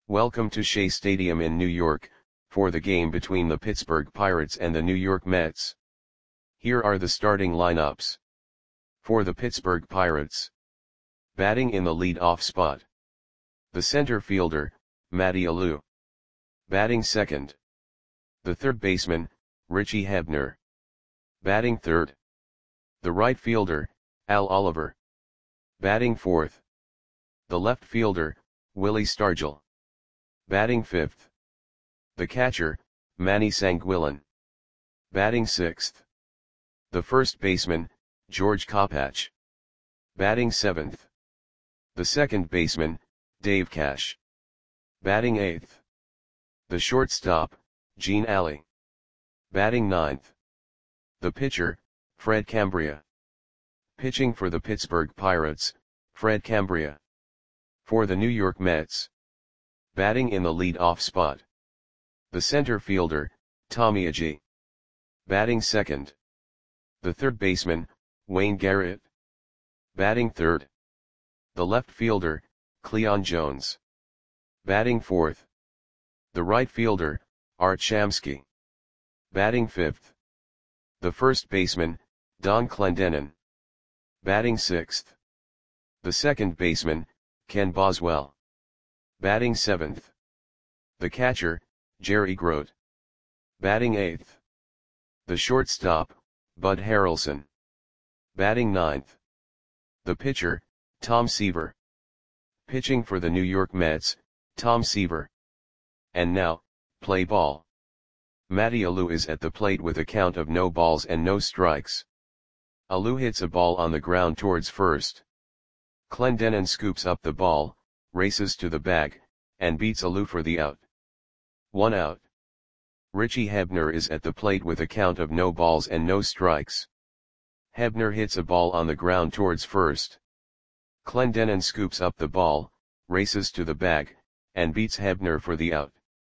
Welcome to Shea Stadium in New York, for the game between the Pittsburgh Pirates and the New York Mets. Here are the starting lineups. For the Pittsburgh Pirates. Batting in the lead-off spot. The center fielder, Matty Alou. Batting second. The third baseman, Richie Hebner. Batting third. The right fielder, Al Oliver. Batting fourth. The left fielder, Willie Stargell. Batting fifth. The catcher, Manny Sanguillen. Batting sixth. The first baseman, George Kopech. Batting seventh. The second baseman, Dave Cash. Batting eighth. The shortstop, Gene Alley. Batting ninth. The pitcher, Fred Cambria. Pitching for the Pittsburgh Pirates, Fred Cambria. For the New York Mets. Batting in the lead-off spot. The center fielder, Tommy Agee. Batting second. The third baseman, Wayne Garrett. Batting third. The left fielder, Cleon Jones. Batting fourth. The right fielder, Art Shamsky. Batting fifth. The first baseman, Don Clendenon. Batting sixth. The second baseman, Ken Boswell. Batting seventh. The catcher, Jerry Grote. Batting eighth. The shortstop, Bud Harrelson. Batting ninth. The pitcher, Tom Seaver. Pitching for the New York Mets, Tom Seaver. And now, play ball. Matty Alou is at the plate with a count of no balls and no strikes. Alou hits a ball on the ground towards first. Clendenon scoops up the ball, races to the bag, and beats Alou for the out. 1 out. Richie Hebner is at the plate with a count of no balls and no strikes. Hebner hits a ball on the ground towards first. Clendenon scoops up the ball, races to the bag, and beats Hebner for the out.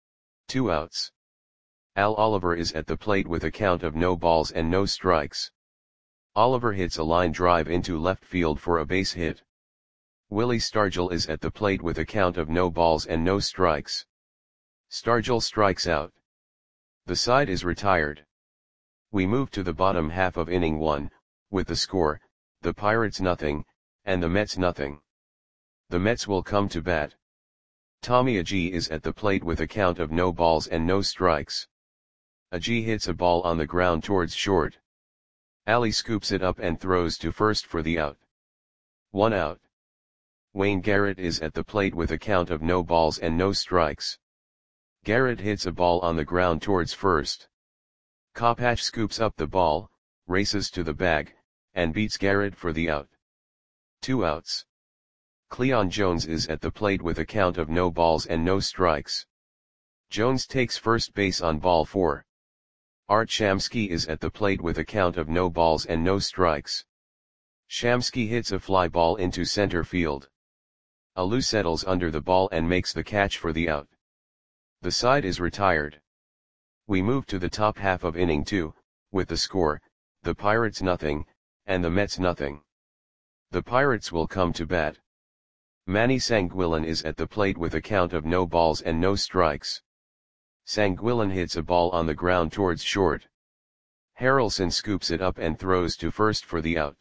2 outs. Al Oliver is at the plate with a count of no balls and no strikes. Oliver hits a line drive into left field for a base hit. Willie Stargell is at the plate with a count of no balls and no strikes. Stargell strikes out. The side is retired. We move to the bottom half of inning 1, with the score, the Pirates nothing, and the Mets nothing. The Mets will come to bat. Tommy Agee is at the plate with a count of no balls and no strikes. Agee hits a ball on the ground towards short. Alley scoops it up and throws to first for the out. 1 out. Wayne Garrett is at the plate with a count of no balls and no strikes. Garrett hits a ball on the ground towards first. Kopech scoops up the ball, races to the bag, and beats Garrett for the out. 2 outs. Cleon Jones is at the plate with a count of no balls and no strikes. Jones takes first base on ball 4. Art Shamsky is at the plate with a count of no balls and no strikes. Shamsky hits a fly ball into center field. Alou settles under the ball and makes the catch for the out. The side is retired. We move to the top half of inning 2, with the score, the Pirates nothing, and the Mets nothing. The Pirates will come to bat. Manny Sanguillen is at the plate with a count of no balls and no strikes. Sanguillen hits a ball on the ground towards short. Harrelson scoops it up and throws to first for the out.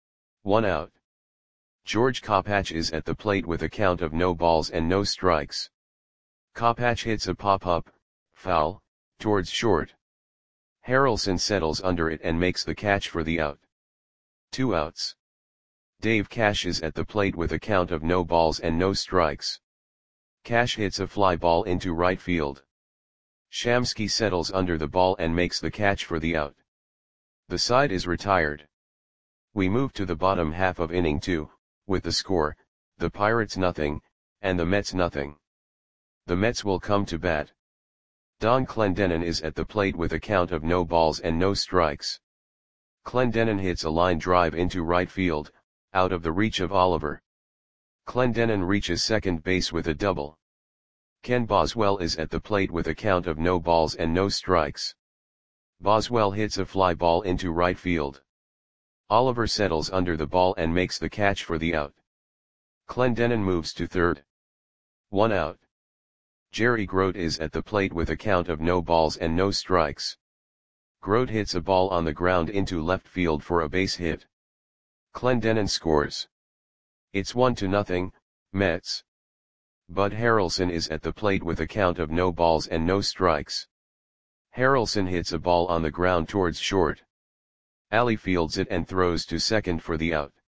1 out. George Kopech is at the plate with a count of no balls and no strikes. Kopech hits a pop-up, foul, towards short. Harrelson settles under it and makes the catch for the out. 2 outs. Dave Cash is at the plate with a count of no balls and no strikes. Cash hits a fly ball into right field. Shamsky settles under the ball and makes the catch for the out. The side is retired. We move to the bottom half of inning 2, with the score, the Pirates nothing, and the Mets nothing. The Mets will come to bat. Don Clendenon is at the plate with a count of no balls and no strikes. Clendenon hits a line drive into right field, out of the reach of Oliver. Clendenon reaches second base with a double. Ken Boswell is at the plate with a count of no balls and no strikes. Boswell hits a fly ball into right field. Oliver settles under the ball and makes the catch for the out. Clendenon moves to third. 1 out. Jerry Grote is at the plate with a count of no balls and no strikes. Grote hits a ball on the ground into left field for a base hit. Clendenon scores. It's 1-0, Mets. Bud Harrelson is at the plate with a count of no balls and no strikes. Harrelson hits a ball on the ground towards short. Alley fields it and throws to second for the out.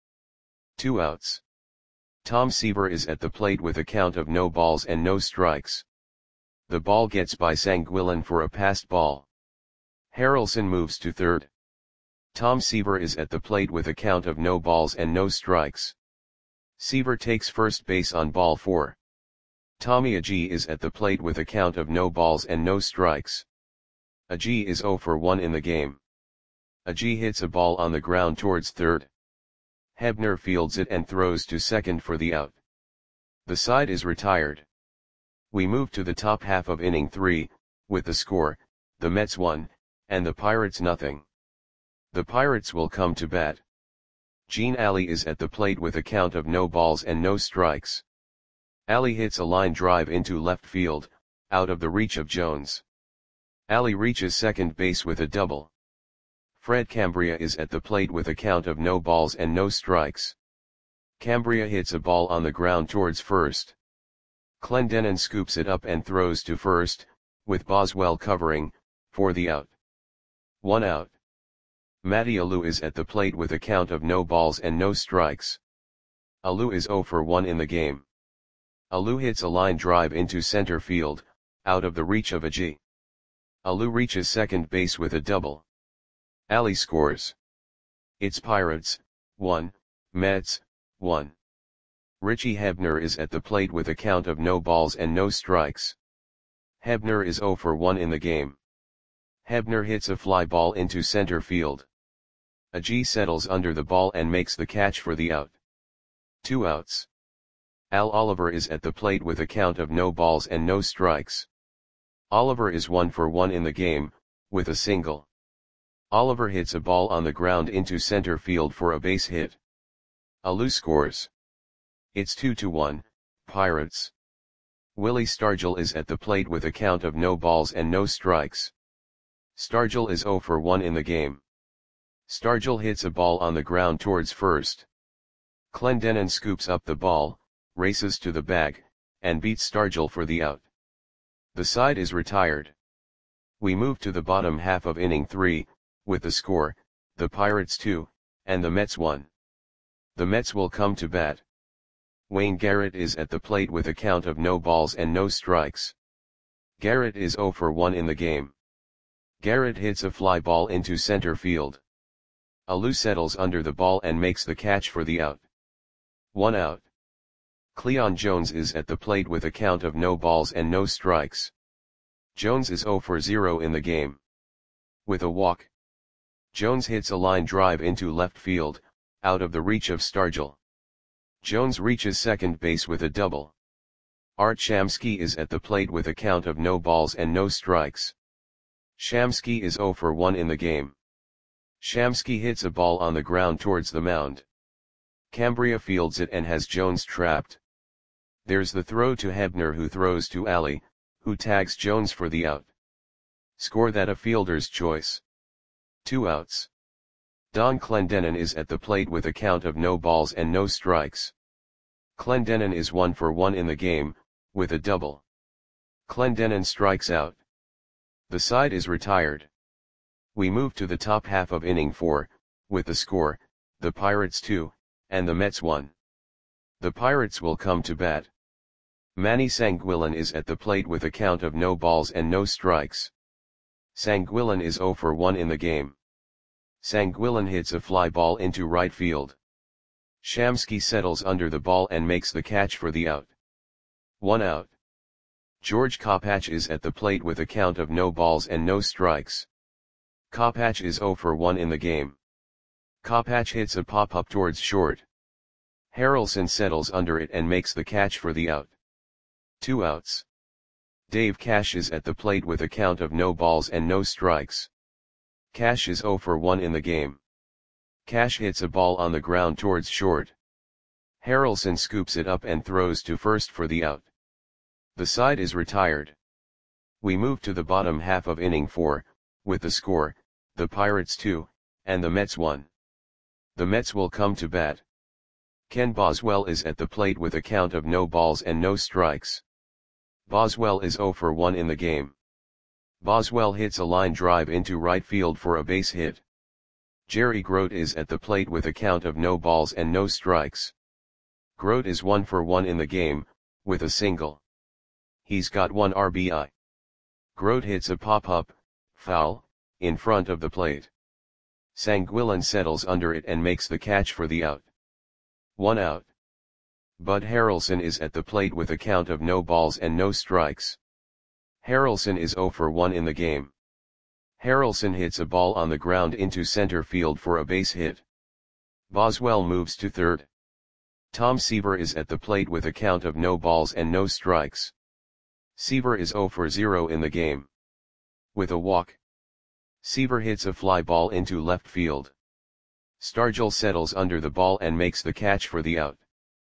2 outs. Tom Seaver is at the plate with a count of no balls and no strikes. The ball gets by Sanguillen for a passed ball. Harrelson moves to third. Tom Seaver is at the plate with a count of no balls and no strikes. Seaver takes first base on ball 4. Tommy Agee is at the plate with a count of no balls and no strikes. Agee is 0 for 1 in the game. Agee hits a ball on the ground towards third. Hebner fields it and throws to second for the out. The side is retired. We move to the top half of inning 3, with the score, the Mets 1, and the Pirates 0. The Pirates will come to bat. Gene Alley is at the plate with a count of no balls and no strikes. Alley hits a line drive into left field, out of the reach of Jones. Alley reaches second base with a double. Fred Cambria is at the plate with a count of no balls and no strikes. Cambria hits a ball on the ground towards first. Clendenon scoops it up and throws to first, with Boswell covering, for the out. 1 out. Matty Alou is at the plate with a count of no balls and no strikes. Alou is 0 for 1 in the game. Alou hits a line drive into center field, out of the reach of Agee. Alou reaches second base with a double. Alley scores. It's Pirates, 1, Mets, 1. Richie Hebner is at the plate with a count of no balls and no strikes. Hebner is 0 for 1 in the game. Hebner hits a fly ball into center field. Agee settles under the ball and makes the catch for the out. 2 outs. Al Oliver is at the plate with a count of no balls and no strikes. Oliver is 1 for 1 in the game, with a single. Oliver hits a ball on the ground into center field for a base hit. Alou scores. It's 2-1, Pirates. Willie Stargell is at the plate with a count of no balls and no strikes. Stargell is 0 for 1 in the game. Stargell hits a ball on the ground towards first. Clendenon scoops up the ball, races to the bag, and beats Stargell for the out. The side is retired. We move to the bottom half of inning 3, with the score, the Pirates 2, and the Mets 1. The Mets will come to bat. Wayne Garrett is at the plate with a count of no balls and no strikes. Garrett is 0 for 1 in the game. Garrett hits a fly ball into center field. Alou settles under the ball and makes the catch for the out. 1 out. Cleon Jones is at the plate with a count of no balls and no strikes. Jones is 0 for 0 in the game. With a walk. Jones hits a line drive into left field, out of the reach of Stargell. Jones reaches second base with a double. Art Shamsky is at the plate with a count of no balls and no strikes. Shamsky is 0 for 1 in the game. Shamsky hits a ball on the ground towards the mound. Cambria fields it and has Jones trapped. There's the throw to Hebner, who throws to Alley, who tags Jones for the out. Score that a fielder's choice. 2 outs. Don Clendenon is at the plate with a count of no balls and no strikes. Clendenon is 1 for 1 in the game, with a double. Clendenon strikes out. The side is retired. We move to the top half of inning 4, with the score, the Pirates 2, and the Mets 1. The Pirates will come to bat. Manny Sanguillen is at the plate with a count of no balls and no strikes. Sanguillen is 0 for 1 in the game. Sanguillen hits a fly ball into right field. Shamsky settles under the ball and makes the catch for the out. 1 out. George Kopach is at the plate with a count of no balls and no strikes. Kopach is 0 for 1 in the game. Kopach hits a pop-up towards short. Harrelson settles under it and makes the catch for the out. 2 outs. Dave Cash is at the plate with a count of no balls and no strikes. Cash is 0 for 1 in the game. Cash hits a ball on the ground towards short. Harrelson scoops it up and throws to first for the out. The side is retired. We move to the bottom half of inning 4, with the score, the Pirates 2, and the Mets 1. The Mets will come to bat. Ken Boswell is at the plate with a count of no balls and no strikes. Boswell is 0 for 1 in the game. Boswell hits a line drive into right field for a base hit. Jerry Grote is at the plate with a count of no balls and no strikes. Grote is 1 for 1 in the game, with a single. He's got 1 RBI. Grote hits a pop-up, foul, in front of the plate. Sanguillen settles under it and makes the catch for the out. 1 out. Bud Harrelson is at the plate with a count of no balls and no strikes. Harrelson is 0 for 1 in the game. Harrelson hits a ball on the ground into center field for a base hit. Boswell moves to third. Tom Seaver is at the plate with a count of no balls and no strikes. Seaver is 0 for 0 in the game. With a walk. Seaver hits a fly ball into left field. Stargell settles under the ball and makes the catch for the out.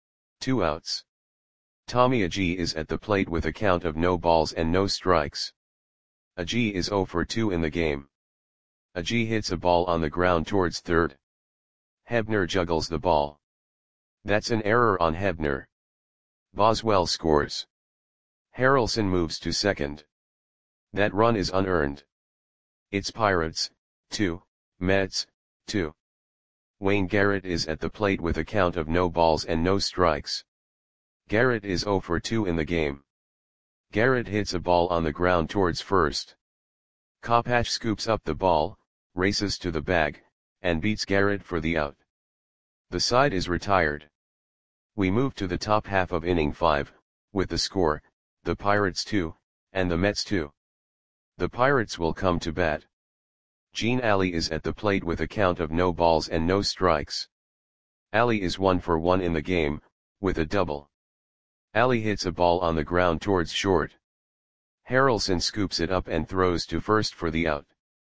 2 outs. Tommy Agee is at the plate with a count of no balls and no strikes. Agee is 0 for 2 in the game. Agee hits a ball on the ground towards third. Hebner juggles the ball. That's an error on Hebner. Boswell scores. Harrelson moves to second. That run is unearned. It's Pirates, 2, Mets, 2. Wayne Garrett is at the plate with a count of no balls and no strikes. Garrett is 0 for 2 in the game. Garrett hits a ball on the ground towards first. Kopech scoops up the ball, races to the bag, and beats Garrett for the out. The side is retired. We move to the top half of inning 5, with the score, the Pirates 2, and the Mets 2. The Pirates will come to bat. Gene Alley is at the plate with a count of no balls and no strikes. Alley is 1 for 1 in the game, with a double. Alley hits a ball on the ground towards short. Harrelson scoops it up and throws to first for the out.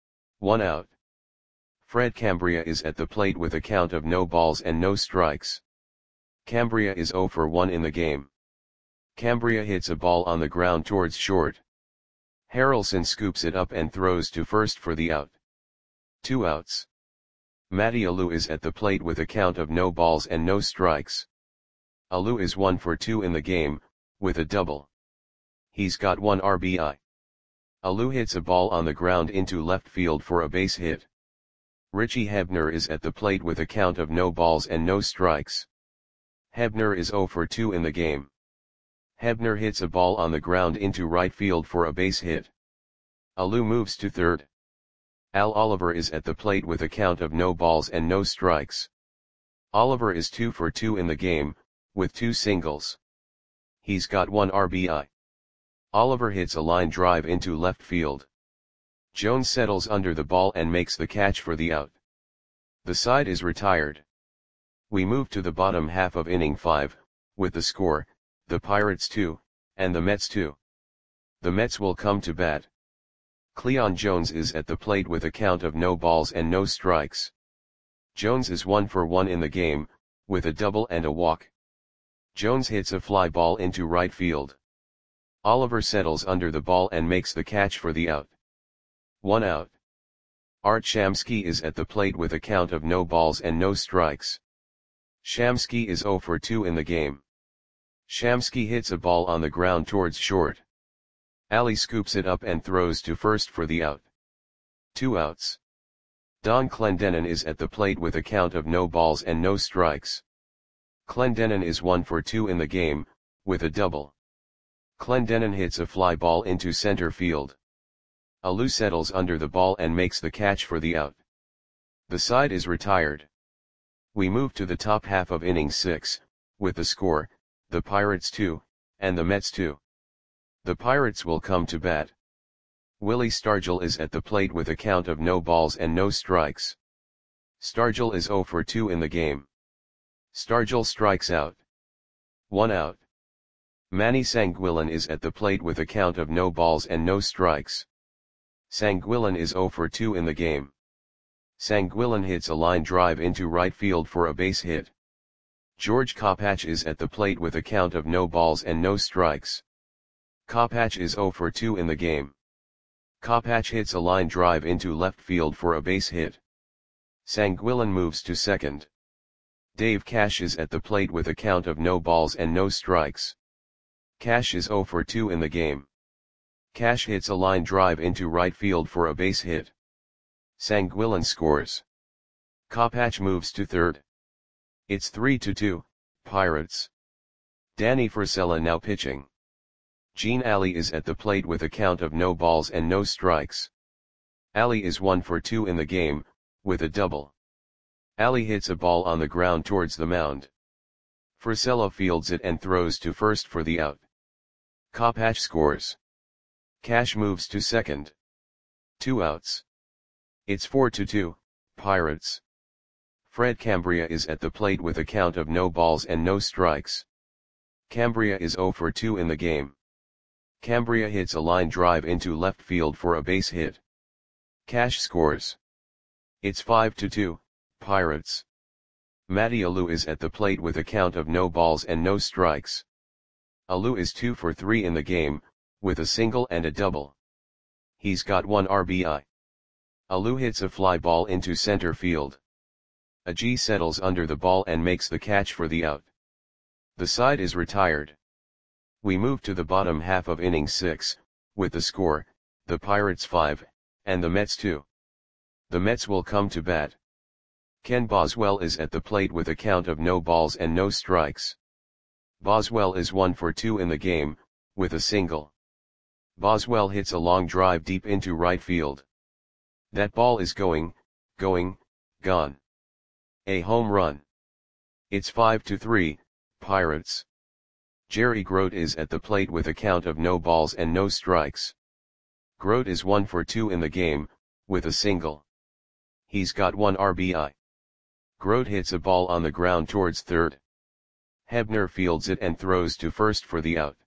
1 out. Fred Cambria is at the plate with a count of no balls and no strikes. Cambria is 0 for 1 in the game. Cambria hits a ball on the ground towards short. Harrelson scoops it up and throws to first for the out. 2 outs. Matty Alou is at the plate with a count of no balls and no strikes. Alou is 1 for 2 in the game, with a double. He's got 1 RBI. Alou hits a ball on the ground into left field for a base hit. Richie Hebner is at the plate with a count of no balls and no strikes. Hebner is 0 for 2 in the game. Hebner hits a ball on the ground into right field for a base hit. Alou moves to third. Al Oliver is at the plate with a count of no balls and no strikes. Oliver is 2 for 2 in the game, with 2 singles. He's got 1 RBI. Oliver hits a line drive into left field. Jones settles under the ball and makes the catch for the out. The side is retired. We move to the bottom half of inning 5, with the score, the Pirates 2, and the Mets 2. The Mets will come to bat. Cleon Jones is at the plate with a count of no balls and no strikes. Jones is 1 for 1 in the game, with a double and a walk. Jones hits a fly ball into right field. Oliver settles under the ball and makes the catch for the out. 1 out. Art Shamsky is at the plate with a count of no balls and no strikes. Shamsky is 0 for 2 in the game. Shamsky hits a ball on the ground towards short. Alley scoops it up and throws to first for the out. 2 outs. Don Clendenon is at the plate with a count of no balls and no strikes. Clendenon is 1 for 2 in the game, with a double. Clendenon hits a fly ball into center field. Alou settles under the ball and makes the catch for the out. The side is retired. We move to the top half of inning 6, with the score, the Pirates 2, and the Mets 2. The Pirates will come to bat. Willie Stargell is at the plate with a count of no balls and no strikes. Stargell is 0 for 2 in the game. Stargell strikes out. 1 out. Manny Sanguillen is at the plate with a count of no balls and no strikes. Sanguillen is 0 for 2 in the game. Sanguillen hits a line drive into right field for a base hit. George Kopech is at the plate with a count of no balls and no strikes. Kopach is 0 for 2 in the game. Kopach hits a line drive into left field for a base hit. Sanguillen moves to second. Dave Cash is at the plate with a count of no balls and no strikes. Cash is 0 for 2 in the game. Cash hits a line drive into right field for a base hit. Sanguillen scores. Kopach moves to third. It's 3-2, Pirates. Danny Frisella now pitching. Gene Alley is at the plate with a count of no balls and no strikes. Alley is 1 for 2 in the game, with a double. Alley hits a ball on the ground towards the mound. Frisella fields it and throws to first for the out. Kopach scores. Cash moves to second. 2 outs. It's 4-2, Pirates. Fred Cambria is at the plate with a count of no balls and no strikes. Cambria is 0 for 2 in the game. Cambria hits a line drive into left field for a base hit. Cash scores. It's 5-2, Pirates. Matty Alou is at the plate with a count of no balls and no strikes. Alou is 2 for 3 in the game, with a single and a double. He's got 1 RBI. Alou hits a fly ball into center field. Agee settles under the ball and makes the catch for the out. The side is retired. We move to the bottom half of inning 6, with the score, the Pirates 5, and the Mets 2. The Mets will come to bat. Ken Boswell is at the plate with a count of no balls and no strikes. Boswell is 1 for 2 in the game, with a single. Boswell hits a long drive deep into right field. That ball is gone. A home run. It's 5-3, Pirates. Jerry Grote is at the plate with a count of no balls and no strikes. Grote is 1 for 2 in the game, with a single. He's got 1 RBI. Grote hits a ball on the ground towards third. Hebner fields it and throws to first for the out.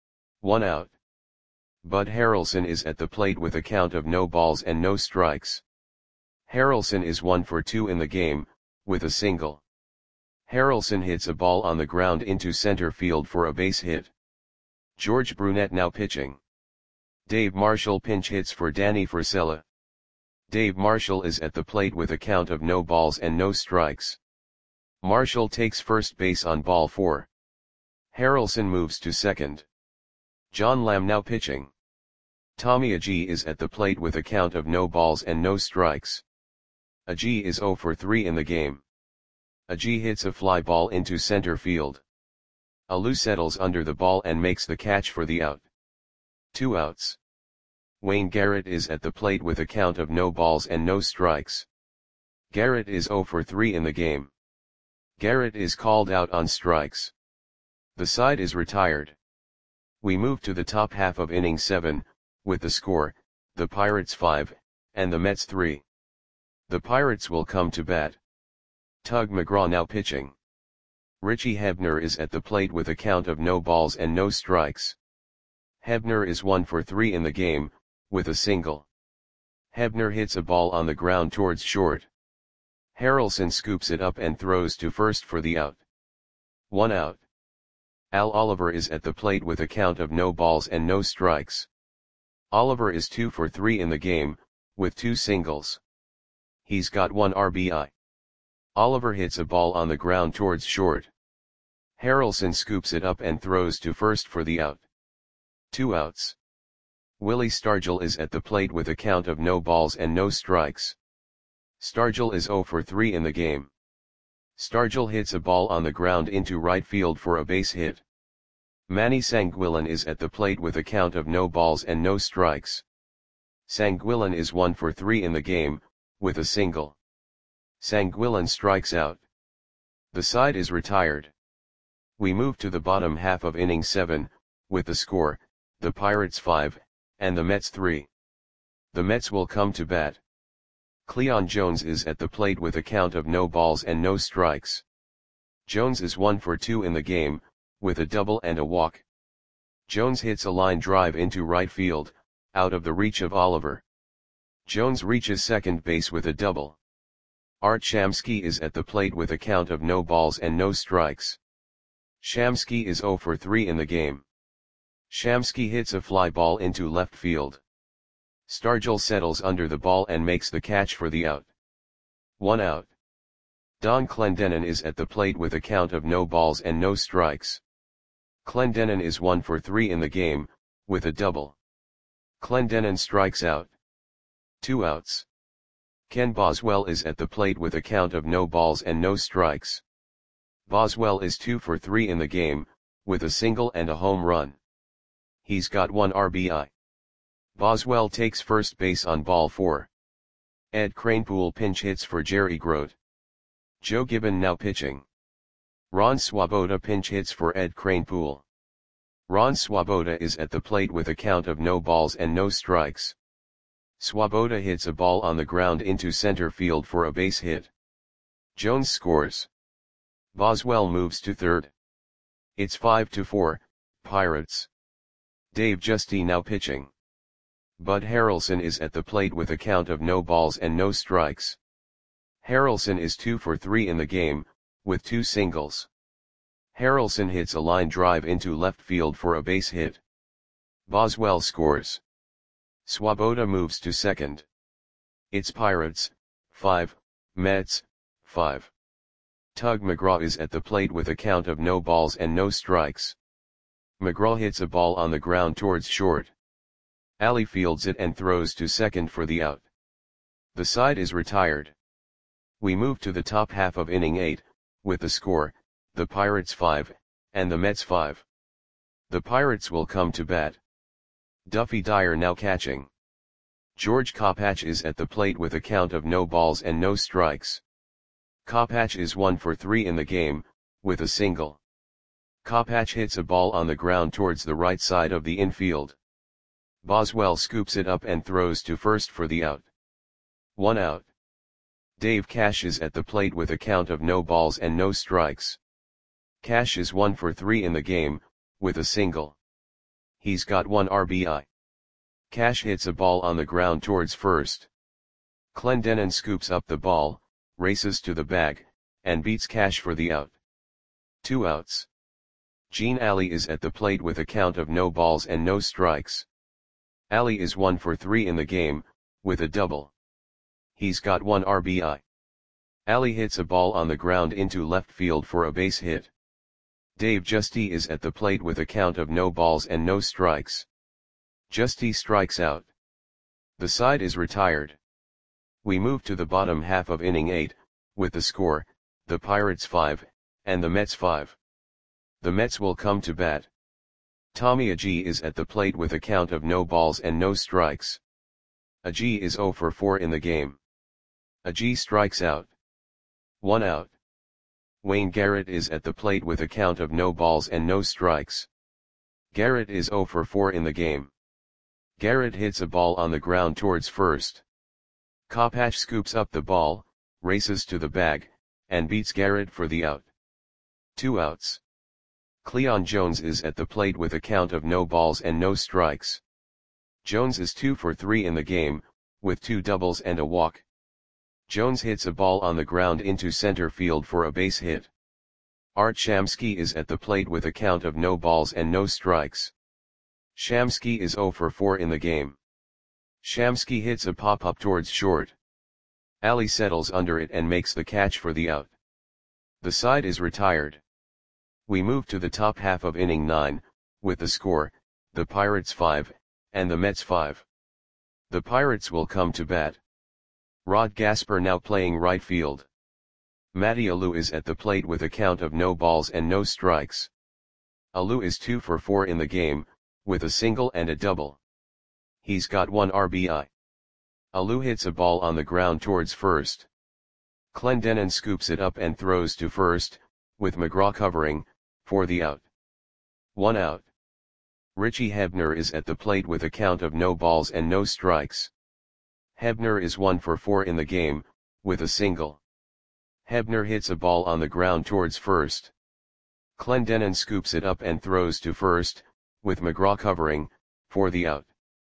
1 out. Bud Harrelson is at the plate with a count of no balls and no strikes. Harrelson is 1 for 2 in the game, with a single. Harrelson hits a ball on the ground into center field for a base hit. George Brunette now pitching. Dave Marshall pinch hits for Danny Frisella. Dave Marshall is at the plate with a count of no balls and no strikes. Marshall takes first base on ball 4. Harrelson moves to second. John Lamb now pitching. Tommy Agee is at the plate with a count of no balls and no strikes. Agee is 0 for 3 in the game. Agee hits a fly ball into center field. Alou settles under the ball and makes the catch for the out. 2 outs. Wayne Garrett is at the plate with a count of no balls and no strikes. Garrett is 0 for 3 in the game. Garrett is called out on strikes. The side is retired. We move to the top half of inning 7, with the score, the Pirates 5, and the Mets 3. The Pirates will come to bat. Tug McGraw now pitching. Richie Hebner is at the plate with a count of no balls and no strikes. Hebner is 1 for 3 in the game, with a single. Hebner hits a ball on the ground towards short. Harrelson scoops it up and throws to first for the out. 1 out. Al Oliver is at the plate with a count of no balls and no strikes. Oliver is 2 for 3 in the game, with 2 singles. He's got 1 RBI. Oliver hits a ball on the ground towards short. Harrelson scoops it up and throws to first for the out. 2 outs. Willie Stargell is at the plate with a count of no balls and no strikes. Stargell is 0 for 3 in the game. Stargell hits a ball on the ground into right field for a base hit. Manny Sanguillen is at the plate with a count of no balls and no strikes. Sanguillen is 1 for 3 in the game, with a single. Sanguillen strikes out. The side is retired. We move to the bottom half of inning 7, with the score, the Pirates 5, and the Mets 3. The Mets will come to bat. Cleon Jones is at the plate with a count of no balls and no strikes. Jones is 1 for 2 in the game, with a double and a walk. Jones hits a line drive into right field, out of the reach of Oliver. Jones reaches second base with a double. Art Shamsky is at the plate with a count of no balls and no strikes. Shamsky is 0 for 3 in the game. Shamsky hits a fly ball into left field. Stargell settles under the ball and makes the catch for the out. 1 out. Don Clendenin is at the plate with a count of no balls and no strikes. Clendenin is 1 for 3 in the game, with a double. Clendenin strikes out. 2 outs. Ken Boswell is at the plate with a count of no balls and no strikes. Boswell is 2 for 3 in the game, with a single and a home run. He's got 1 RBI. Boswell takes first base on ball 4. Ed Kranepool pinch hits for Jerry Grote. Joe Gibbon now pitching. Ron Swoboda pinch hits for Ed Kranepool. Ron Swoboda is at the plate with a count of no balls and no strikes. Swoboda hits a ball on the ground into center field for a base hit. Jones scores. Boswell moves to third. It's 5-4, Pirates. Dave Giusti now pitching. Bud Harrelson is at the plate with a count of no balls and no strikes. Harrelson is 2 for 3 in the game, with 2 singles. Harrelson hits a line drive into left field for a base hit. Boswell scores. Swoboda moves to second. It's Pirates, 5, Mets, 5. Tug McGraw is at the plate with a count of no balls and no strikes. McGraw hits a ball on the ground towards short. Alley fields it and throws to second for the out. The side is retired. We move to the top half of inning 8, with the score, the Pirates 5, and the Mets 5. The Pirates will come to bat. Duffy Dyer now catching. George Kopach is at the plate with a count of no balls and no strikes. Kopach is 1 for 3 in the game, with a single. Kopach hits a ball on the ground towards the right side of the infield. Boswell scoops it up and throws to first for the out. 1 out. Dave Cash is at the plate with a count of no balls and no strikes. Cash is 1 for 3 in the game, with a single. He's got 1 RBI. Cash hits a ball on the ground towards first. Clendenin scoops up the ball, races to the bag, and beats Cash for the out. 2 outs. Gene Alley is at the plate with a count of no balls and no strikes. Alley is 1 for 3 in the game, with a double. He's got 1 RBI. Alley hits a ball on the ground into left field for a base hit. Dave Giusti is at the plate with a count of no balls and no strikes. Giusti strikes out. The side is retired. We move to the bottom half of inning 8, with the score, the Pirates 5, and the Mets 5. The Mets will come to bat. Tommy Agee is at the plate with a count of no balls and no strikes. Agee is 0 for 4 in the game. Agee strikes out. 1 out. Wayne Garrett is at the plate with a count of no balls and no strikes. Garrett is 0 for 4 in the game. Garrett hits a ball on the ground towards first. Kopach scoops up the ball, races to the bag, and beats Garrett for the out. 2 outs. Cleon Jones is at the plate with a count of no balls and no strikes. Jones is 2 for 3 in the game, with 2 doubles and a walk. Jones hits a ball on the ground into center field for a base hit. Art Shamsky is at the plate with a count of no balls and no strikes. Shamsky is 0 for 4 in the game. Shamsky hits a pop-up towards short. Alley settles under it and makes the catch for the out. The side is retired. We move to the top half of inning 9, with the score, the Pirates 5, and the Mets 5. The Pirates will come to bat. Rod Gasper now playing right field. Matty Alou is at the plate with a count of no balls and no strikes. Alou is 2 for 4 in the game, with a single and a double. He's got 1 RBI. Alou hits a ball on the ground towards first. Clendenin scoops it up and throws to first, with McGraw covering, for the out. 1 out. Richie Hebner is at the plate with a count of no balls and no strikes. Hebner is 1 for 4 in the game, with a single. Hebner hits a ball on the ground towards first. Clendenin scoops it up and throws to first, with McGraw covering, for the out.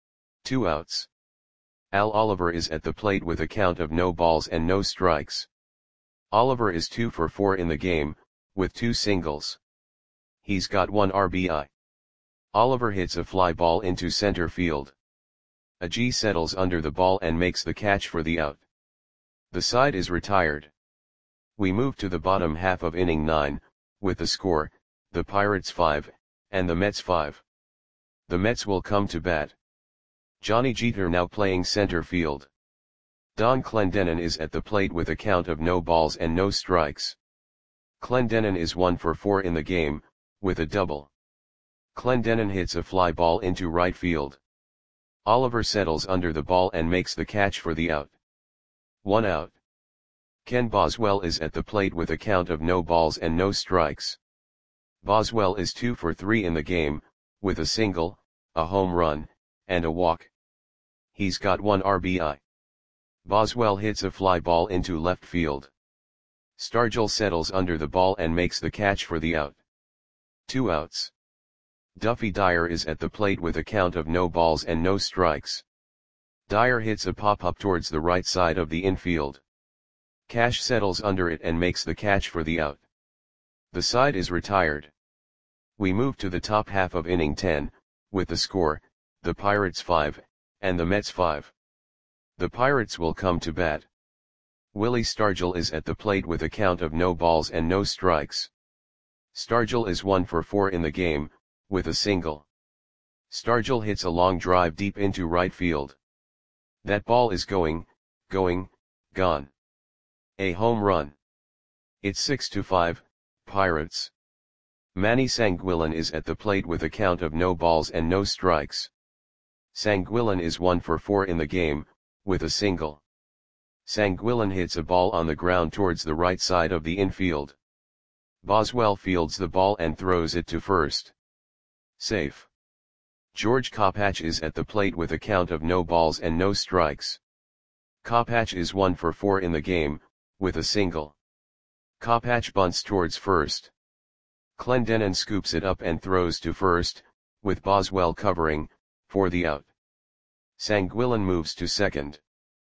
2 outs. Al Oliver is at the plate with a count of no balls and no strikes. Oliver is 2 for 4 in the game, with 2 singles. He's got 1 RBI. Oliver hits a fly ball into center field. Agee settles under the ball and makes the catch for the out. The side is retired. We move to the bottom half of inning 9, with the score, the Pirates 5, and the Mets 5. The Mets will come to bat. Johnny Jeter now playing center field. Don Clendenon is at the plate with a count of no balls and no strikes. Clendenon is 1 for 4 in the game, with a double. Clendenon hits a fly ball into right field. Oliver settles under the ball and makes the catch for the out. 1 out. Ken Boswell is at the plate with a count of no balls and no strikes. Boswell is 2 for 3 in the game, with a single, a home run, and a walk. He's got 1 RBI. Boswell hits a fly ball into left field. Stargell settles under the ball and makes the catch for the out. 2 outs. Duffy Dyer is at the plate with a count of no balls and no strikes. Dyer hits a pop-up towards the right side of the infield. Cash settles under it and makes the catch for the out. The side is retired. We move to the top half of inning 10, with the score, the Pirates 5, and the Mets 5. The Pirates will come to bat. Willie Stargell is at the plate with a count of no balls and no strikes. Stargell is 1 for 4 in the game, with a single. Stargell hits a long drive deep into right field. That ball is gone. A home run. It's 6-5, Pirates. Manny Sanguillen is at the plate with a count of no balls and no strikes. Sanguillen is 1 for 4 in the game, with a single. Sanguillen hits a ball on the ground towards the right side of the infield. Boswell fields the ball and throws it to first. Safe. George Kopech is at the plate with a count of no balls and no strikes. Kopech is 1 for 4 in the game, with a single. Kopech bunts towards first. Clendenon scoops it up and throws to first, with Boswell covering, for the out. Sanguillen moves to second.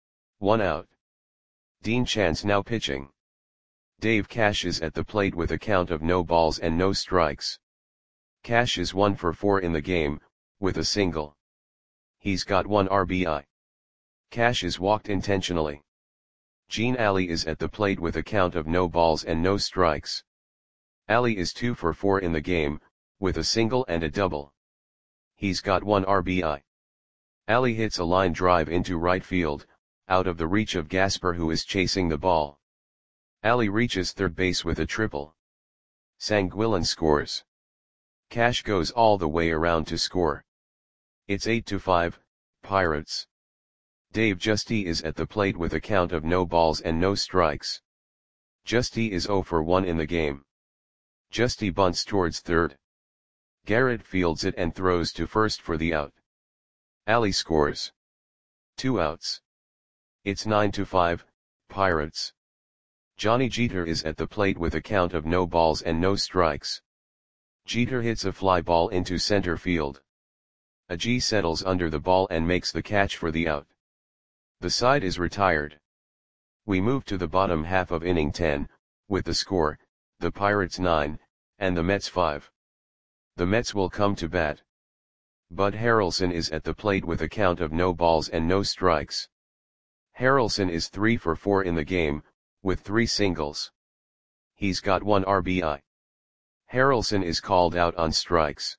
1 out. Dean Chance now pitching. Dave Cash is at the plate with a count of no balls and no strikes. Cash is 1 for 4 in the game, with a single. He's got 1 RBI. Cash is walked intentionally. Gene Alley is at the plate with a count of no balls and no strikes. Alley is 2 for 4 in the game, with a single and a double. He's got 1 RBI. Alley hits a line drive into right field, out of the reach of Gasper, who is chasing the ball. Alley reaches third base with a triple. Sanguillen scores. Cash goes all the way around to score. It's 8-5, Pirates. Dave Giusti is at the plate with a count of no balls and no strikes. Giusti is 0 for 1 in the game. Giusti bunts towards third. Garrett fields it and throws to first for the out. Alley scores. 2 outs. It's 9-5, Pirates. Johnny Jeter is at the plate with a count of no balls and no strikes. Jeter hits a fly ball into center field. Agee settles under the ball and makes the catch for the out. The side is retired. We move to the bottom half of inning 10, with the score, the Pirates 9, and the Mets 5. The Mets will come to bat. Bud Harrelson is at the plate with a count of no balls and no strikes. Harrelson is 3 for 4 in the game, with 3 singles. He's got 1 RBI. Harrelson is called out on strikes.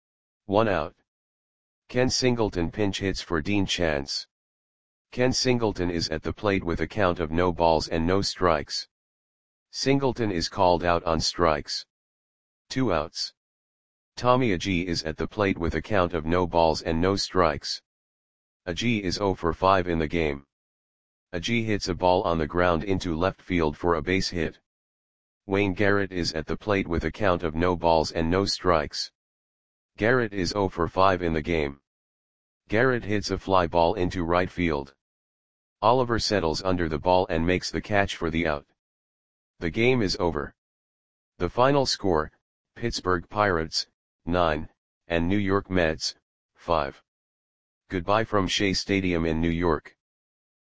1 out. Ken Singleton pinch hits for Dean Chance. Ken Singleton is at the plate with a count of no balls and no strikes. Singleton is called out on strikes. 2 outs. Tommy Agee is at the plate with a count of no balls and no strikes. Agee is 0 for 5 in the game. Agee hits a ball on the ground into left field for a base hit. Wayne Garrett is at the plate with a count of no balls and no strikes. Garrett is 0 for 5 in the game. Garrett hits a fly ball into right field. Oliver settles under the ball and makes the catch for the out. The game is over. The final score, Pittsburgh Pirates, 9, and New York Mets, 5. Goodbye from Shea Stadium in New York.